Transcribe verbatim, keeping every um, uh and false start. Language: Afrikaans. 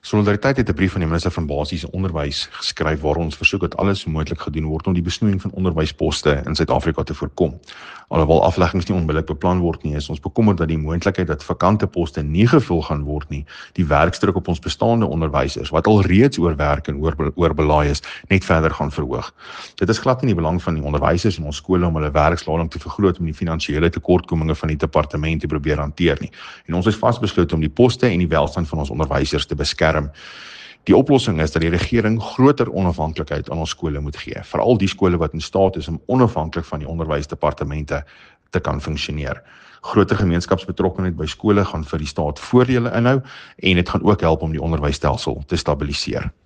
Solidariteit het 'n brief van die minister van basiese onderwys geskryf waar ons versoek dat alles so moontlik gedoen word om die besnoeiing van onderwysposte in Suid-Afrika te voorkom. Alhoewel afleggings nie onmiddellik beplan word nie, is ons bekommerd dat die moontlikheid dat vakante poste nie gevul gaan word nie, die werkdruk op ons bestaande onderwysers wat al reeds oorwerk en oor, oorbelaai is, net verder gaan verhoog. Dit is glad nie die belang van die onderwysers in ons skole om hulle werkslading te vergroot om die finansiële tekortkominge van die departement te probeer hanteer nie. En ons is vasbeslote om die poste en die welstand van ons onderwysers te beskerm. Die oplossing is dat die regering groter onafhanklikheid aan ons skole moet gee, veral die skole wat in staat is om onafhanklik van die onderwysdepartemente te kan funksioneer. Groter gemeenskapsbetrokkenheid by skole gaan vir die staat voordele inhou en dit gaan ook help om die onderwysstelsel te stabiliseer.